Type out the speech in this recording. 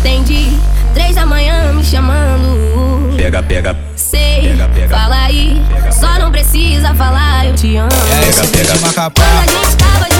Entendi, 3 da manhã me chamando. Pega, pega, sei, pega, pega, fala aí, pega, só não precisa falar eu te amo. É esse pega, beat pega. macapá. Quando a gente tava